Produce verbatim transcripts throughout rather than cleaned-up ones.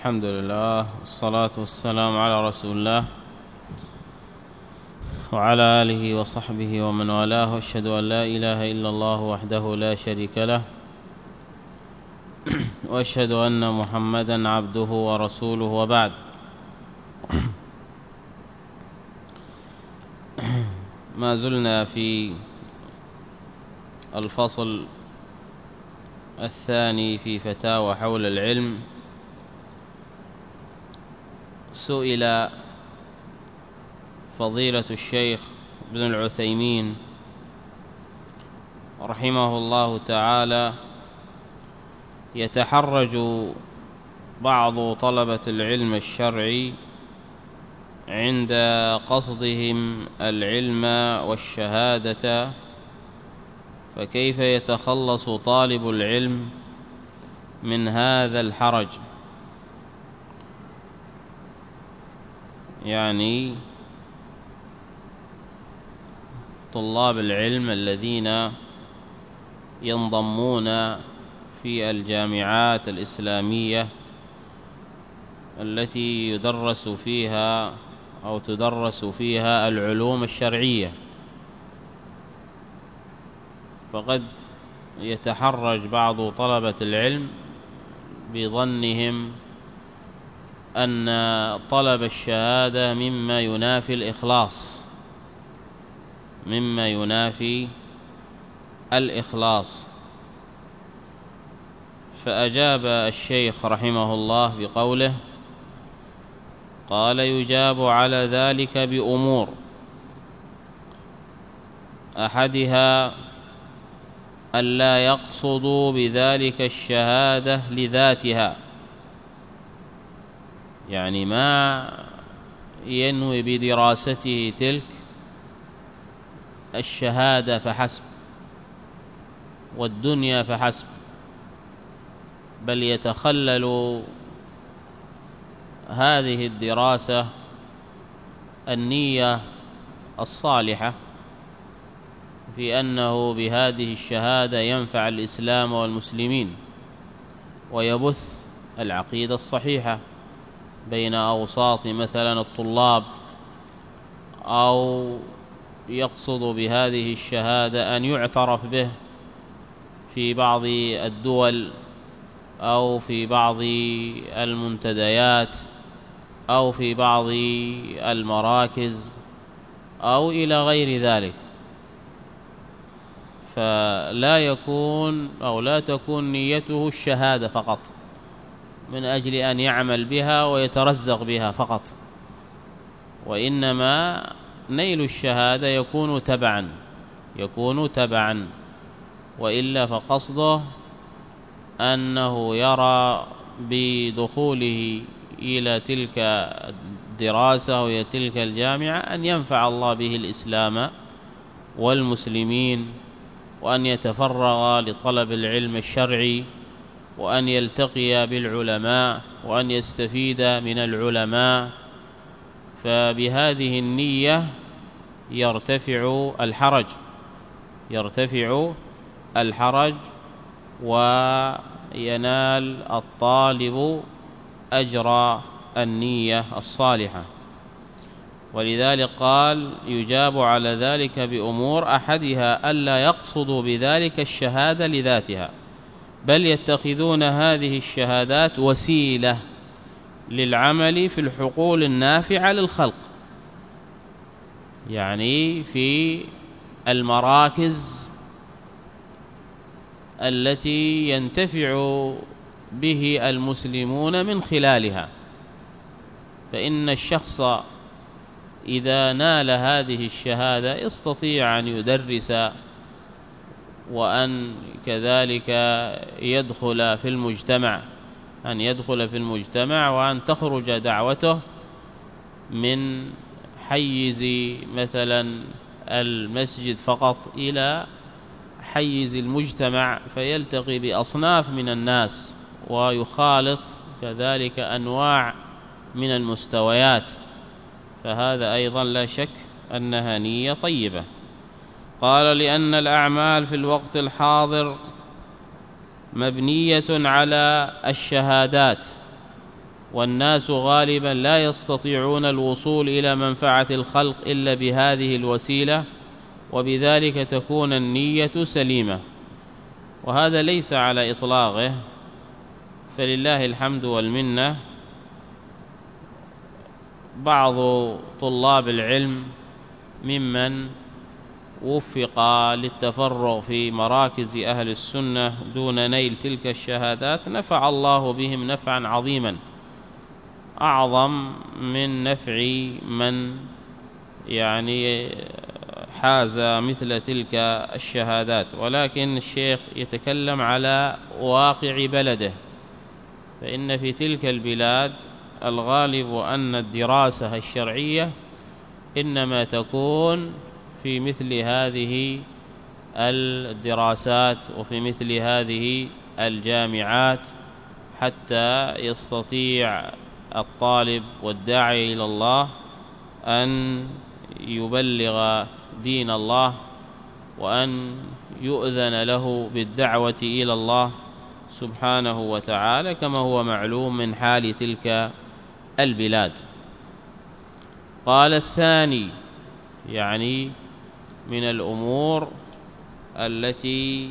الحمد لله والصلاة والسلام على رسول الله وعلى آله وصحبه ومن والاه، وأشهد أن لا إله إلا الله وحده لا شريك له، وأشهد أن محمدًا عبده ورسوله، وبعد. ما زلنا في الفصل الثاني في فتاوى حول العلم. سئل فضيلة الشيخ ابن العثيمين رحمه الله تعالى: يتحرج بعض طلبة العلم الشرعي عند قصدهم العلم والشهادة، فكيف يتخلص طالب العلم من هذا الحرج؟ يعني طلاب العلم الذين ينضمون في الجامعات الإسلامية التي يدرس فيها أو تدرس فيها العلوم الشرعية، فقد يتحرج بعض طلبة العلم بظنهم أن طلب الشهادة مما ينافي الإخلاص مما ينافي الإخلاص فأجاب الشيخ رحمه الله بقوله: قال: يجاب على ذلك بأمور، أحدها ألا يقصدوا بذلك الشهادة لذاتها، يعني ما ينوي بدراسته تلك الشهادة فحسب والدنيا فحسب، بل يتخلل هذه الدراسة النية الصالحة في أنه بهذه الشهادة ينفع الإسلام والمسلمين ويبث العقيدة الصحيحة بين أوساط مثلا الطلاب، أو يقصد بهذه الشهادة أن يعترف به في بعض الدول أو في بعض المنتديات أو في بعض المراكز أو إلى غير ذلك، فلا يكون أو لا تكون نيته الشهادة فقط من أجل أن يعمل بها ويترزق بها فقط، وإنما نيل الشهادة يكون تبعا يكون تبعا وإلا فقصده أنه يرى بدخوله إلى تلك الدراسة وإلى تلك الجامعة أن ينفع الله به الإسلام والمسلمين، وأن يتفرغ لطلب العلم الشرعي، وأن يلتقي بالعلماء، وأن يستفيد من العلماء، فبهذه النية يرتفع الحرج يرتفع الحرج وينال الطالب أجر النية الصالحة. ولذلك قال: يجاب على ذلك بأمور، أحدها ألا يقصدوا بذلك الشهادة لذاتها، بل يتخذون هذه الشهادات وسيلة للعمل في الحقول النافعة للخلق، يعني في المراكز التي ينتفع به المسلمون من خلالها. فإن الشخص إذا نال هذه الشهادة يستطيع أن يدرس، وأن كذلك يدخل في المجتمع أن يدخل في المجتمع وأن تخرج دعوته من حيز مثلا المسجد فقط إلى حيز المجتمع، فيلتقي بأصناف من الناس ويخالط كذلك أنواع من المستويات، فهذا أيضا لا شك أنها نية طيبة. قال: لأن الأعمال في الوقت الحاضر مبنية على الشهادات والناس غالبا لا يستطيعون الوصول إلى منفعة الخلق إلا بهذه الوسيلة، وبذلك تكون النية سليمة. وهذا ليس على إطلاقه، فلله الحمد والمنة بعض طلاب العلم ممن وفق للتفرغ في مراكز أهل السنة دون نيل تلك الشهادات نفع الله بهم نفعا عظيما، أعظم من نفع من يعني حاز مثل تلك الشهادات. ولكن الشيخ يتكلم على واقع بلده، فإن في تلك البلاد الغالب أن الدراسة الشرعية إنما تكون في مثل هذه الدراسات وفي مثل هذه الجامعات، حتى يستطيع الطالب والداعي إلى الله أن يبلغ دين الله، وأن يؤذن له بالدعوة إلى الله سبحانه وتعالى، كما هو معلوم من حال تلك البلاد. قال الثاني، يعني من الأمور التي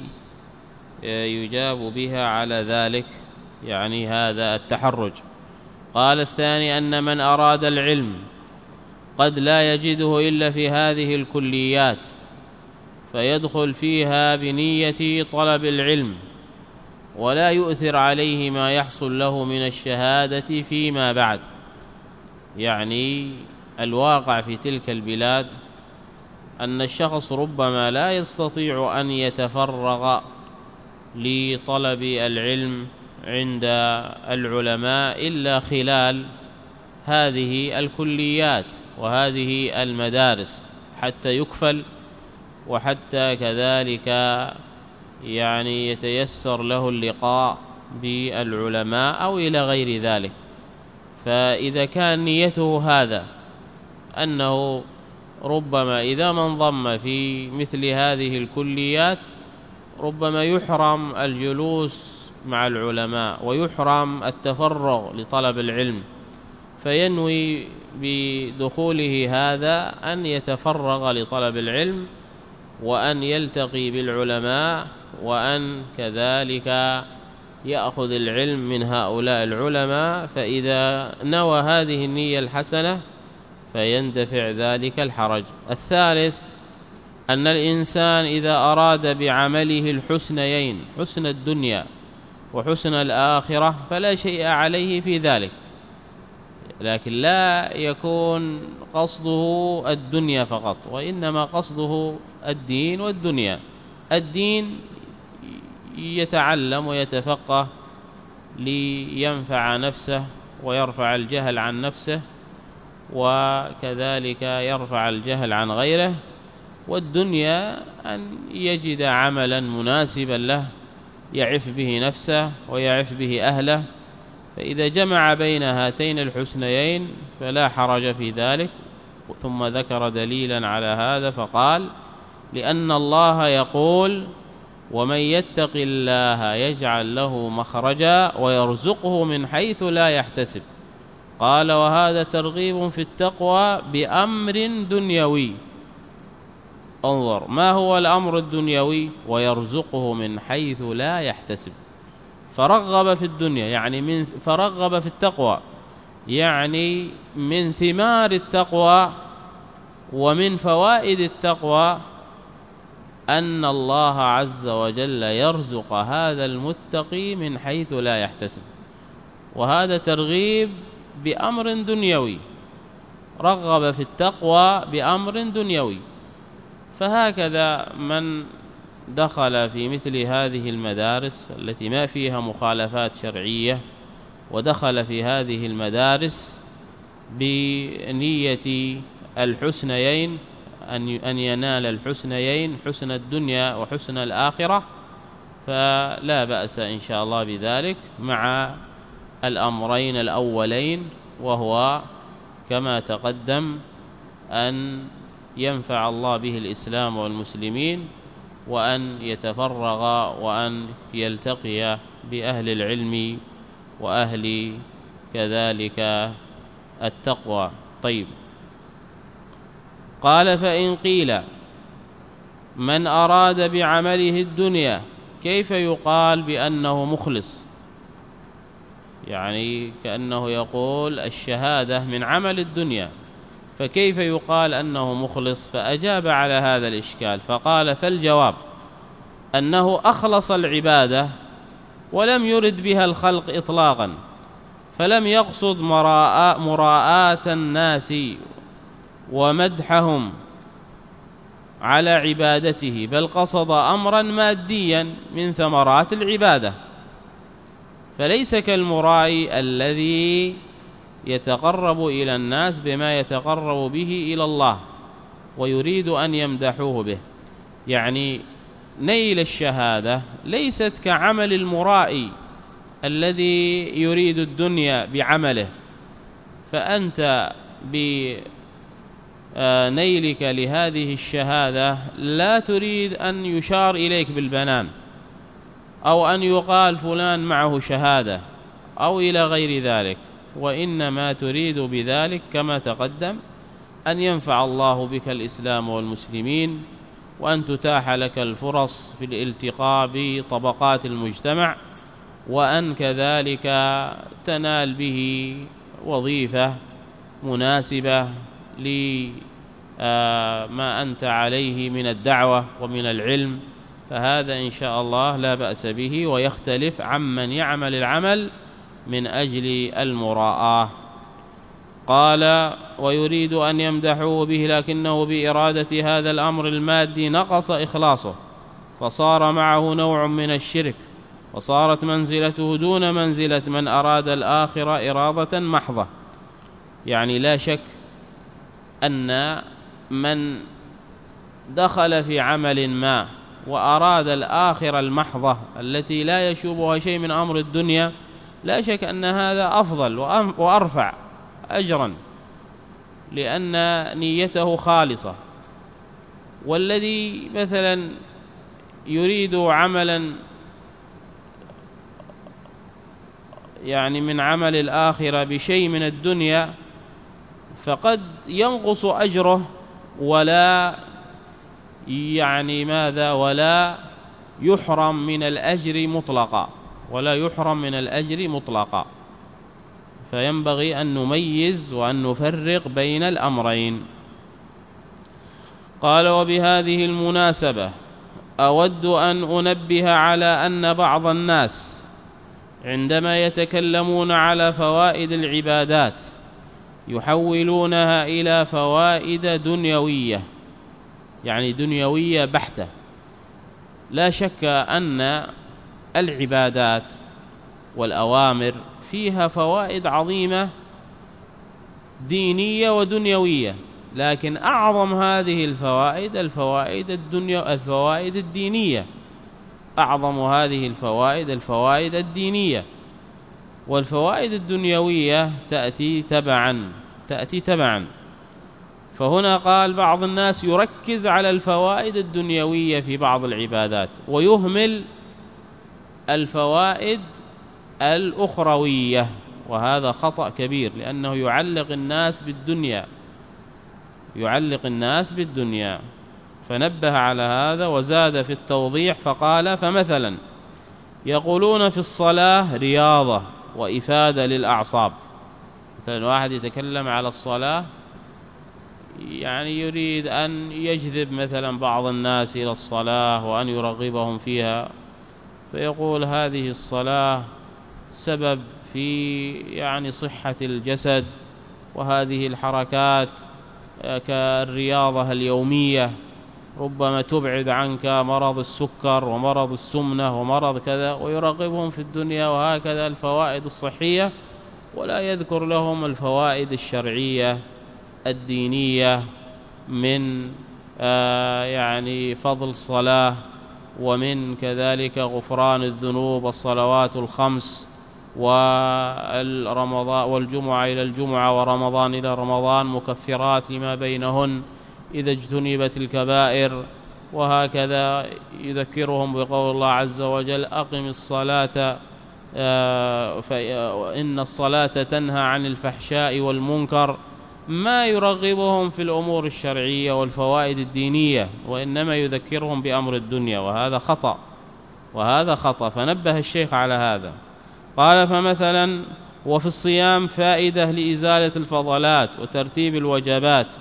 يجاب بها على ذلك يعني هذا التحرج، قال الثاني أن من أراد العلم قد لا يجده إلا في هذه الكليات، فيدخل فيها بنية طلب العلم ولا يؤثر عليه ما يحصل له من الشهادة فيما بعد. يعني الواقع في تلك البلاد أن الشخص ربما لا يستطيع أن يتفرغ لطلب العلم عند العلماء إلا خلال هذه الكليات وهذه المدارس حتى يكفل، وحتى كذلك يعني يتيسر له اللقاء بالعلماء أو إلى غير ذلك. فإذا كان نيته هذا أنه ربما إذا ما انضم في مثل هذه الكليات ربما يحرم الجلوس مع العلماء ويحرم التفرغ لطلب العلم، فينوي بدخوله هذا أن يتفرغ لطلب العلم وأن يلتقي بالعلماء وأن كذلك يأخذ العلم من هؤلاء العلماء. فإذا نوى هذه النية الحسنة فيندفع ذلك الحرج. الثالث أن الإنسان إذا أراد بعمله الحسنيين، حسن الدنيا وحسن الآخرة، فلا شيء عليه في ذلك، لكن لا يكون قصده الدنيا فقط، وإنما قصده الدين والدنيا. الدين يتعلم ويتفقه لينفع نفسه ويرفع الجهل عن نفسه، وكذلك يرفع الجهل عن غيره. والدنيا أن يجد عملا مناسبا له يعف به نفسه ويعف به أهله، فإذا جمع بين هاتين الحسنيين فلا حرج في ذلك. ثم ذكر دليلا على هذا فقال: لأن الله يقول: ومن يتق الله يجعل له مخرجا ويرزقه من حيث لا يحتسب. قال: وهذا ترغيب في التقوى بأمر دنيوي. انظر ما هو الأمر الدنيوي: ويرزقه من حيث لا يحتسب. فرغب في الدنيا يعني من فرغب في التقوى، يعني من ثمار التقوى ومن فوائد التقوى أن الله عز وجل يرزق هذا المتقي من حيث لا يحتسب. وهذا ترغيب بأمر دنيوي، رغب في التقوى بأمر دنيوي. فهكذا من دخل في مثل هذه المدارس التي ما فيها مخالفات شرعية، ودخل في هذه المدارس بنية الحسنيين، أن ينال الحسنيين، حسن الدنيا وحسن الآخرة، فلا بأس إن شاء الله بذلك، مع الأمرين الأولين، وهو كما تقدم أن ينفع الله به الإسلام والمسلمين، وأن يتفرغ وأن يلتقي بأهل العلم وأهل كذلك التقوى. طيب، قال: فإن قيل من أراد بعمله الدنيا كيف يقال بأنه مخلص؟ يعني كأنه يقول الشهادة من عمل الدنيا، فكيف يقال أنه مخلص؟ فأجاب على هذا الإشكال فقال: فالجواب أنه أخلص العبادة ولم يرد بها الخلق إطلاقا، فلم يقصد مراءة الناس ومدحهم على عبادته، بل قصد أمرا ماديا من ثمرات العبادة، فليس كالمرائي الذي يتقرب إلى الناس بما يتقرب به إلى الله ويريد أن يمدحوه به. يعني نيل الشهادة ليست كعمل المرائي الذي يريد الدنيا بعمله، فأنت بنيلك لهذه الشهادة لا تريد أن يشار إليك بالبنان أو أن يقال فلان معه شهادة أو إلى غير ذلك، وإنما تريد بذلك كما تقدم أن ينفع الله بك الإسلام والمسلمين، وأن تتاح لك الفرص في الالتقاء بطبقات المجتمع، وأن كذلك تنال به وظيفة مناسبة لما أنت عليه من الدعوة ومن العلم، فهذا إن شاء الله لا بأس به، ويختلف عمن يعمل العمل من أجل المراءة. قال: ويريد أن يمدحوه به، لكنه بإرادة هذا الأمر المادي نقص إخلاصه، فصار معه نوع من الشرك، وصارت منزلته دون منزلة من أراد الآخرة إرادة محضة. يعني لا شك أن من دخل في عمل ما وأراد الآخرة المحضة التي لا يشوبها شيء من أمر الدنيا، لا شك أن هذا أفضل وأرفع أجرا، لأن نيته خالصة. والذي مثلا يريد عملا يعني من عمل الآخرة بشيء من الدنيا، فقد ينقص أجره ولا يعني ماذا ولا يحرم من الأجر مطلقا ولا يحرم من الأجر مطلقا فينبغي أن نميز وأن نفرق بين الأمرين. قال: وبهذه المناسبة أود أن أنبه على أن بعض الناس عندما يتكلمون على فوائد العبادات يحولونها إلى فوائد دنيوية، يعني دنيوية بحتة. لا شك أن العبادات والأوامر فيها فوائد عظيمة دينية ودنيوية، لكن أعظم هذه الفوائد الفوائد الدنيا الفوائد الدينية، أعظم هذه الفوائد الفوائد الدينية، والفوائد الدنيوية تأتي تبعا تأتي تبعا فهنا قال بعض الناس يركز على الفوائد الدنيوية في بعض العبادات ويهمل الفوائد الأخروية، وهذا خطأ كبير، لأنه يعلق الناس بالدنيا يعلق الناس بالدنيا فنبه على هذا وزاد في التوضيح فقال: فمثلا يقولون في الصلاة رياضة وإفادة للأعصاب. مثلا واحد يتكلم على الصلاة يعني يريد أن يجذب مثلا بعض الناس إلى الصلاة وأن يرغبهم فيها، فيقول هذه الصلاة سبب في يعني صحة الجسد، وهذه الحركات كالرياضة اليومية ربما تبعد عنك مرض السكر ومرض السمنة ومرض كذا، ويرغبهم في الدنيا، وهكذا الفوائد الصحية، ولا يذكر لهم الفوائد الشرعية الدينية من آه يعني فضل الصلاة، ومن كذلك غفران الذنوب والصلوات الخمس والرمضان والجمعة إلى الجمعة ورمضان إلى رمضان مكفرات لما بينهن إذا اجتنبت الكبائر، وهكذا يذكرهم بقول الله عز وجل: أقم الصلاة فإن الصلاة تنهى عن الفحشاء والمنكر، ما يرغبهم في الأمور الشرعية والفوائد الدينية، وإنما يذكرهم بأمر الدنيا، وهذا خطأ وهذا خطأ. فنبه الشيخ على هذا. قال: فمثلا وفي الصيام فائدة لإزالة الفضلات وترتيب الوجبات،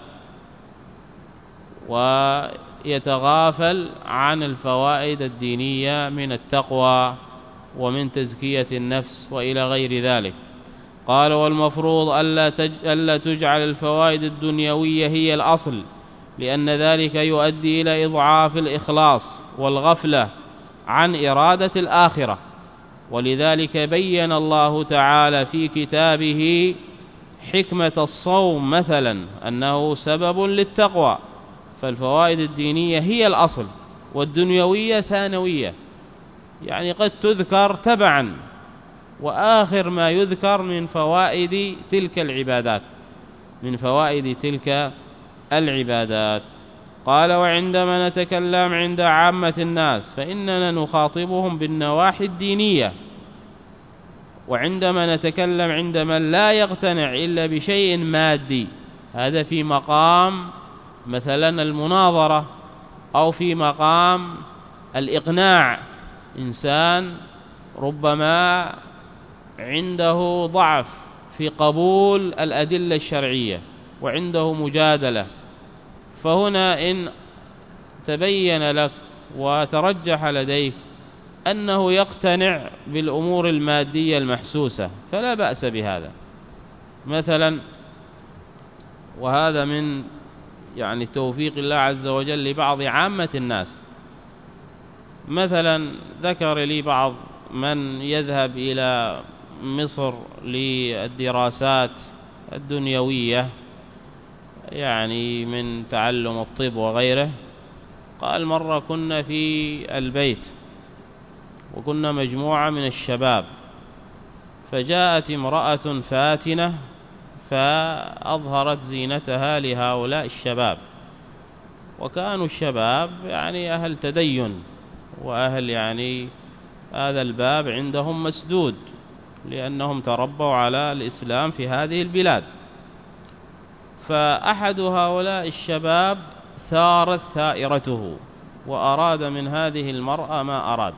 ويتغافل عن الفوائد الدينية من التقوى ومن تزكية النفس وإلى غير ذلك. قال: والمفروض ألا تجعل الفوائد الدنيوية هي الأصل، لأن ذلك يؤدي إلى إضعاف الإخلاص والغفلة عن إرادة الآخرة. ولذلك بين الله تعالى في كتابه حكمة الصوم مثلا أنه سبب للتقوى، فالفوائد الدينية هي الأصل والدنيوية ثانوية، يعني قد تذكر تبعا، وآخر ما يذكر من فوائد تلك العبادات من فوائد تلك العبادات. قال: وعندما نتكلم عند عامة الناس فإننا نخاطبهم بالنواحي الدينية، وعندما نتكلم عند من لا يقتنع إلا بشيء مادي، هذا في مقام مثلا المناظرة أو في مقام الإقناع. إنسان ربما عنده ضعف في قبول الأدلة الشرعية وعنده مجادلة، فهنا إن تبين لك وترجح لديك أنه يقتنع بالأمور المادية المحسوسة فلا بأس بهذا مثلا. وهذا من يعني توفيق الله عز وجل لبعض عامة الناس. مثلا ذكر لي بعض من يذهب إلى مصر للدراسات الدنيوية، يعني من تعلم الطب وغيره، قال: مرة كنا في البيت وكنا مجموعة من الشباب، فجاءت امرأة فاتنة فأظهرت زينتها لهؤلاء الشباب، وكانوا الشباب يعني أهل تدين وأهل يعني هذا الباب عندهم مسدود، لأنهم تربوا على الإسلام في هذه البلاد. فأحد هؤلاء الشباب ثارت ثائرته وأراد من هذه المرأة ما أراد،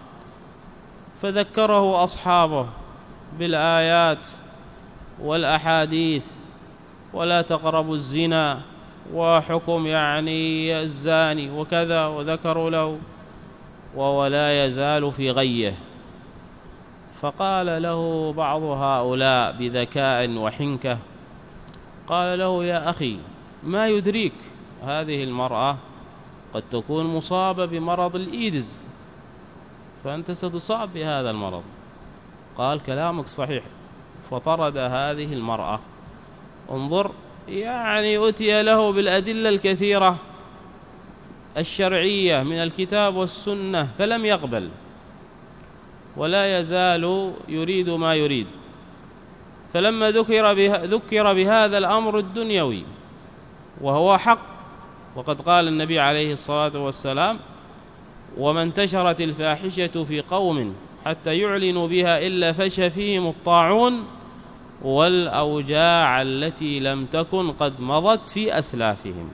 فذكره أصحابه بالآيات والأحاديث ولا تقربوا الزنا وحكم يعني الزاني وكذا، وذكروا له ولا يزال في غيه. فقال له بعض هؤلاء بذكاء وحنكة، قال له: يا أخي، ما يدريك هذه المرأة قد تكون مصابة بمرض الإيدز، فأنت ستصاب بهذا المرض. قال: كلامك صحيح. فطرد هذه المرأة. انظر، يعني أتي له بالأدلة الكثيرة الشرعية من الكتاب والسنة فلم يقبل، ولا يزال يريد ما يريد. فلما ذكر, به ذكر بهذا الأمر الدنيوي وهو حق، وقد قال النبي عليه الصلاة والسلام: وما انتشرت الفاحشة في قوم حتى يعلنوا بها إلا فشى فيهم الطاعون والأوجاع التي لم تكن قد مضت في أسلافهم.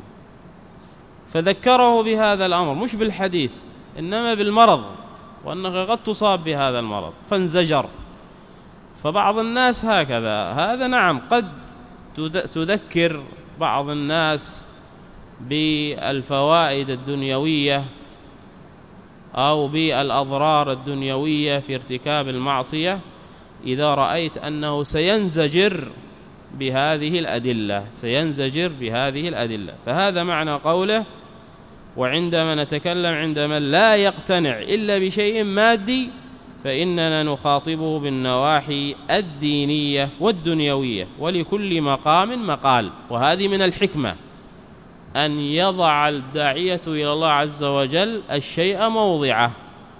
فذكره بهذا الأمر، مش بالحديث إنما بالمرض، وأنك قد تصاب بهذا المرض، فانزجر. فبعض الناس هكذا، هذا نعم قد تذكر بعض الناس بالفوائد الدنيوية أو بالأضرار الدنيوية في ارتكاب المعصية إذا رأيت أنه سينزجر بهذه الأدلة سينزجر بهذه الأدلة. فهذا معنى قوله: وعندما نتكلم عند من لا يقتنع إلا بشيء مادي فإننا نخاطبه بالنواحي الدينية والدنيوية، ولكل مقام مقال. وهذه من الحكمة أن يضع الداعية إلى الله عز وجل الشيء موضعه،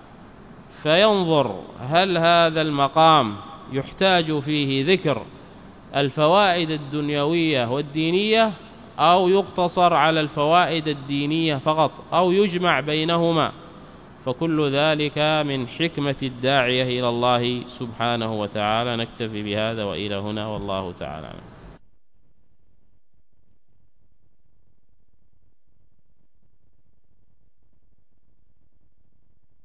فينظر هل هذا المقام يحتاج فيه ذكر الفوائد الدنيوية والدينية، أو يقتصر على الفوائد الدينية فقط، أو يجمع بينهما. فكل ذلك من حكمة الداعية إلى الله سبحانه وتعالى. نكتفي بهذا وإلى هنا، والله تعالى.